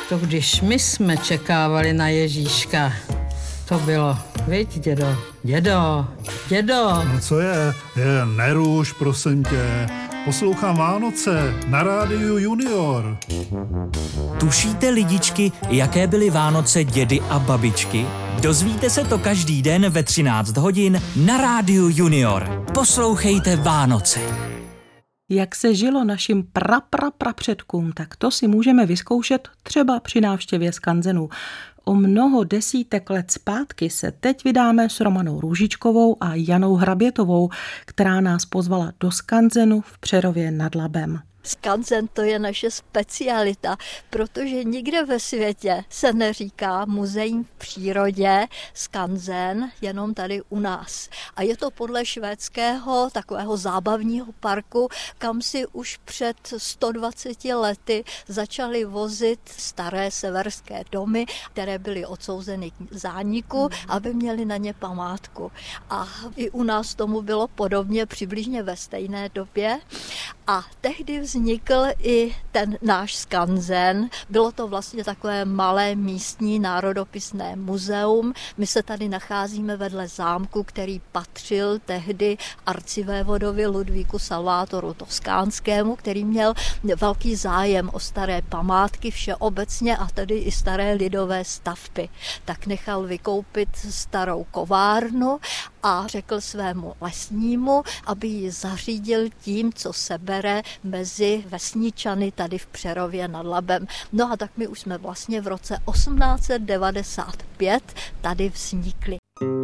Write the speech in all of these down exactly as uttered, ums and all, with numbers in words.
To když my jsme čekávali na Ježíška, to bylo, viď, dědo, dědo, dědo. No co je? Je neruš, prosím tě. Poslouchám Vánoce na rádiu Junior. Tušíte, lidičky, jaké byly Vánoce dědy a babičky? Dozvíte se to každý den ve třináct hodin na rádiu Junior. Poslouchejte Vánoce. Jak se žilo našim pra, pra, pra předkům, tak to si můžeme vyzkoušet třeba při návštěvě skanzenů. O mnoho desítek let zpátky se teď vydáme s Romanou Růžičkovou a Janou Hrabětovou, která nás pozvala do skanzenu v Přerově nad Labem. Skanzen to je naše specialita, protože nikde ve světě se neříká muzeum v přírodě skanzen, jenom tady u nás. A je to podle švédského takového zábavního parku, kam si už před sto dvaceti lety začali vozit staré severské domy, které byly odsouzeny k zániku, aby měli na ně památku. A i u nás tomu bylo podobně přibližně ve stejné době. A tehdy vznikl i ten náš skanzen. Bylo to vlastně takové malé místní národopisné muzeum. My se tady nacházíme vedle zámku, který patřil tehdy arcivévodovi Ludvíku Salvátoru Toskánskému, který měl velký zájem o staré památky všeobecně a tedy i staré lidové stavby. Tak nechal vykoupit starou kovárnu a řekl svému lesnímu, aby ji zařídil tím, co sebere mezi vesničany tady v Přerově nad Labem. No a tak my už jsme vlastně v roce osmnáct set devadesát pět tady vznikli.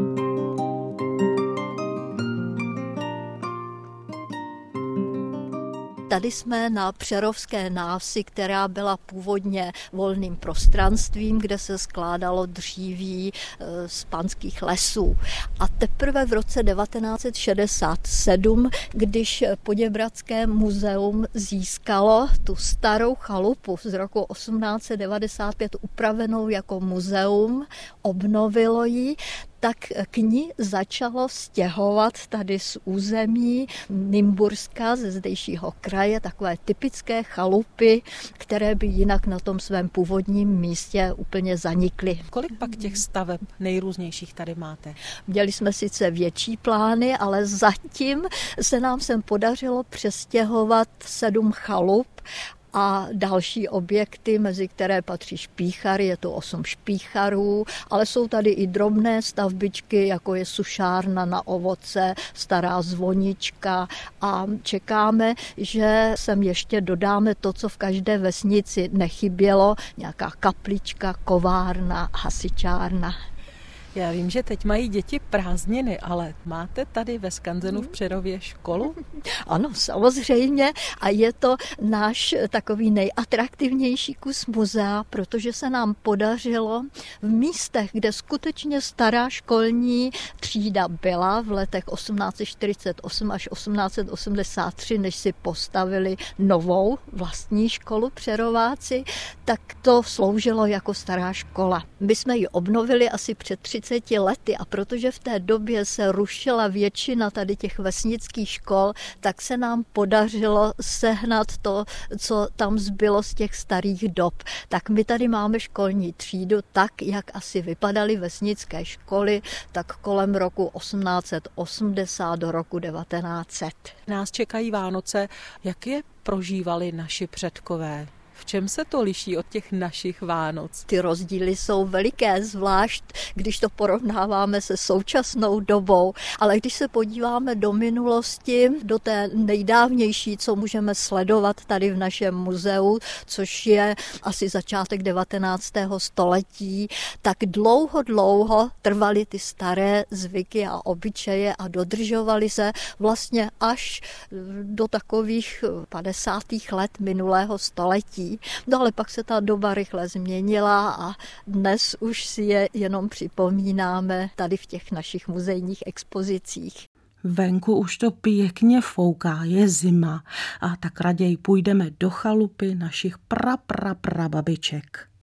Tady jsme na Přerovské návsi, která byla původně volným prostranstvím, kde se skládalo dříví z panských lesů. A teprve v roce devatenáct set šedesát sedm, když Poděbradské muzeum získalo tu starou chalupu z roku osmnáct set devadesát pět upravenou jako muzeum, obnovilo ji, tak k ní začalo stěhovat tady z území Nymburska, ze zdejšího kraje, takové typické chalupy, které by jinak na tom svém původním místě úplně zanikly. Kolik pak těch staveb nejrůznějších tady máte? Měli jsme sice větší plány, ale zatím se nám sem podařilo přestěhovat sedm chalup a další objekty, mezi které patří špíchary, je to osm špícharů, ale jsou tady i drobné stavbičky, jako je sušárna na ovoce, stará zvonička a čekáme, že sem ještě dodáme to, co v každé vesnici nechybělo, nějaká kaplička, kovárna, hasičárna. Já vím, že teď mají děti prázdniny, ale máte tady ve skanzenu v Přerově školu? Ano, samozřejmě a je to náš takový nejatraktivnější kus muzea, protože se nám podařilo v místech, kde skutečně stará školní třída byla v letech osmnáct set čtyřicet osm až osmnáct set osmdesát tři, než si postavili novou vlastní školu Přerováci, tak to sloužilo jako stará škola. My jsme ji obnovili asi před třiceti lety a protože v té době se rušila většina tady těch vesnických škol, tak se nám podařilo sehnat to, co tam zbylo z těch starých dob. Tak my tady máme školní třídu tak, jak asi vypadaly vesnické školy, tak kolem roku osmnáct set osmdesát do roku devatenáct set. Nás čekají Vánoce. Jak je prožívali naši předkové? V čem se to liší od těch našich Vánoc? Ty rozdíly jsou veliké, zvlášť když to porovnáváme se současnou dobou, ale když se podíváme do minulosti, do té nejdávnější, co můžeme sledovat tady v našem muzeu, což je asi začátek devatenáctého století, tak dlouho, dlouho trvaly ty staré zvyky a obyčeje a dodržovaly se vlastně až do takových padesátých let minulého století. No ale pak se ta doba rychle změnila a dnes už si je jenom připomínáme tady v těch našich muzejních expozicích. Venku už to pěkně fouká, je zima a tak raději půjdeme do chalupy našich pra, pra, pra babiček.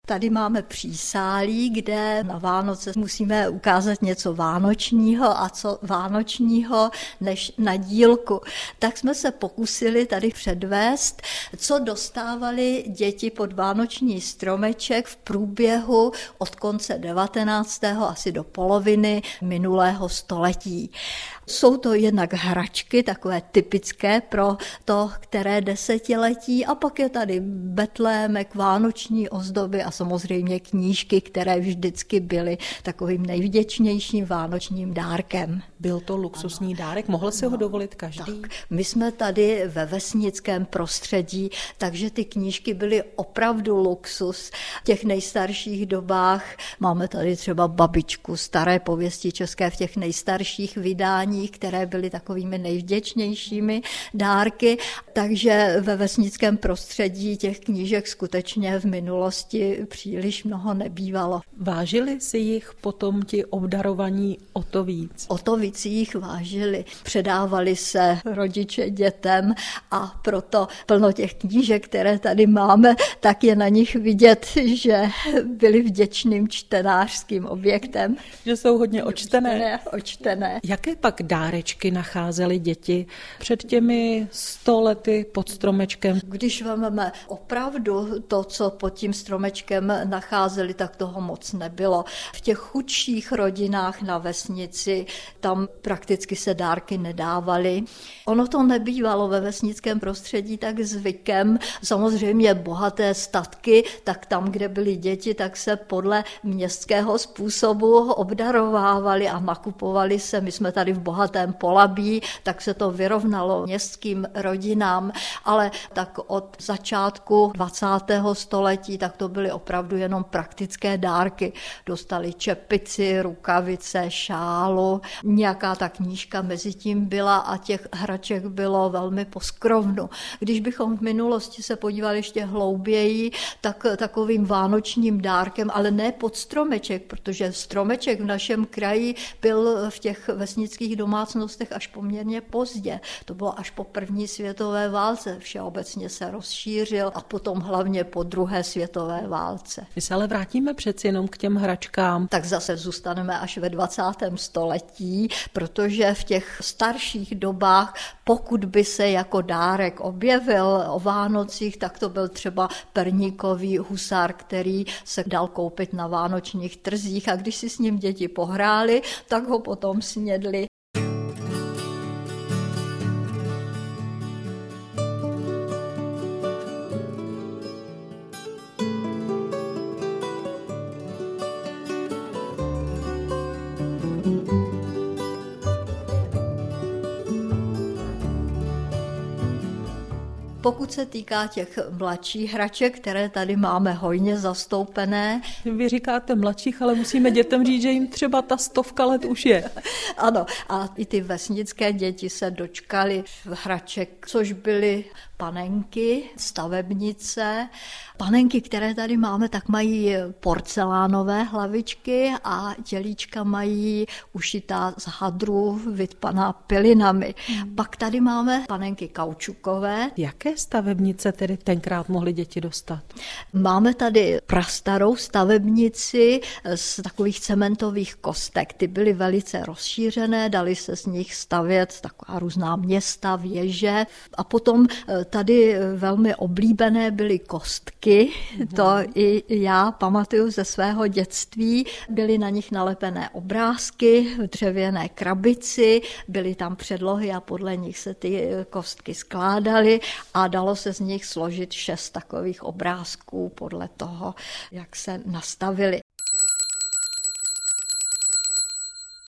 Tady máme přísálí, kde na Vánoce musíme ukázat něco vánočního a co vánočního než na dílku. Tak jsme se pokusili tady předvést, co dostávali děti pod vánoční stromeček v průběhu od konce devatenáctého asi do poloviny minulého století. Jsou to jednak hračky, takové typické pro to, které desetiletí, a pak je tady betlémek, vánoční ozdoby a samozřejmě knížky, které vždycky byly takovým nejvděčnějším vánočním dárkem. Byl to luxusní dárek, mohl si ho dovolit každý? Tak, my jsme tady ve vesnickém prostředí, takže ty knížky byly opravdu luxus. V těch nejstarších dobách máme tady třeba Babičku, staré pověsti české v těch nejstarších vydáních, které byly takovými nejvděčnějšími dárky, takže ve vesnickém prostředí těch knížek skutečně v minulosti příliš mnoho nebývalo. Vážili si jich potom ti obdarovaní o to víc? O to víc jich vážili. Předávali se rodiče dětem a proto plno těch knížek, které tady máme, tak je na nich vidět, že byli vděčným čtenářským objektem. Že jsou hodně očtené. Očtené, očtené. Jaké pak dárečky nacházely děti před těmi sto lety pod stromečkem? Když vezmeme opravdu to, co pod tím stromečkem nacházeli, tak toho moc nebylo. V těch chudších rodinách na vesnici, tam prakticky se dárky nedávaly. Ono to nebývalo ve vesnickém prostředí tak zvykem. Samozřejmě bohaté statky, tak tam, kde byly děti, tak se podle městského způsobu obdarovávaly a nakupovaly se. My jsme tady v bohatém Polabí, tak se to vyrovnalo městským rodinám, ale tak od začátku dvacátého století tak to byly opravdu jenom praktické dárky. Dostali čepici, rukavice, šálu, nějaká ta knížka mezi tím byla a těch hraček bylo velmi poskrovnu. Když bychom v minulosti se podívali ještě hlouběji, tak takovým vánočním dárkem, ale ne pod stromeček, protože stromeček v našem kraji byl v těch vesnických domácnostech až poměrně pozdě. To bylo až po první světové válce. Všeobecně se rozšířil a potom hlavně po druhé světové válce. My se ale vrátíme přeci jenom k těm hračkám. Tak zase zůstaneme až ve dvacátém století, protože v těch starších dobách, pokud by se jako dárek objevil o Vánocích, tak to byl třeba perníkový husár, který se dal koupit na vánočních trzích a když si s ním děti pohráli, tak ho potom snědli. Pokud se týká těch mladších hraček, které tady máme hojně zastoupené. Vy říkáte mladších, ale musíme dětem říct, že jim třeba ta stovka let už je. Ano, a i ty vesnické děti se dočkaly hraček, což byly panenky, stavebnice. Panenky, které tady máme, tak mají porcelánové hlavičky a tělíčka mají ušitá z hadru vytpaná pilinami. Hmm. Pak tady máme panenky kaučukové. Jaké stavebnice tedy tenkrát mohly děti dostat? Máme tady prastarou stavebnici z takových cementových kostek. Ty byly velice rozšířené, dali se z nich stavět taková různá města, věže. A potom tady velmi oblíbené byly kostky. To i já pamatuju ze svého dětství. Byly na nich nalepené obrázky v dřevěné krabici, byly tam předlohy a podle nich se ty kostky skládaly a dalo se z nich složit šest takových obrázků podle toho, jak se nastavily.